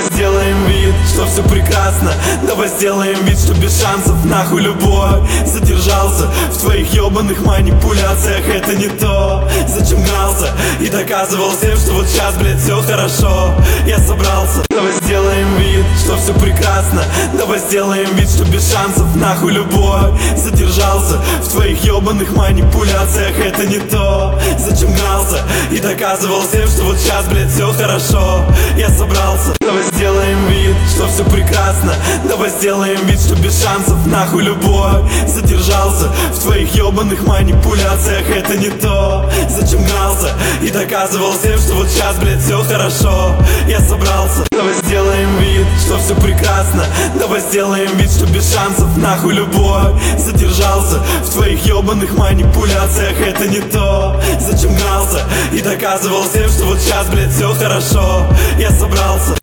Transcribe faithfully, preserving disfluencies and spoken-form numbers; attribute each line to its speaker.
Speaker 1: Давай сделаем вид, что все прекрасно. Давай сделаем вид, что без шансов. Нахуй любовь. Задержался в твоих ебаных манипуляциях. Это не то, зачем гнался и доказывал всем, что вот сейчас, блядь, все хорошо. Я собрался. Давай сделаем вид, что все прекрасно. Давай сделаем вид, что без шансов. Нахуй любовь. Задержался в твоих ебаных манипуляциях. Это не то, зачем гнался и доказывал всем, что вот сейчас, блядь, все хорошо. Я собрался. Давай сделаем вид, что все прекрасно. Давай сделаем вид, что без шансов. Нахуй любовь. Задержался в твоих ебаных манипуляциях. Это не то, зачем гнался и доказывал всем, что вот сейчас, блядь, все хорошо. Я собрался. Давай сделаем вид, что все прекрасно. Давай сделаем вид, что без шансов. Нахуй любовь. Задержался в твоих ебаных манипуляциях. Это не то, зачем гнался и доказывал всем, что вот сейчас, блядь, все хорошо. Я собрался.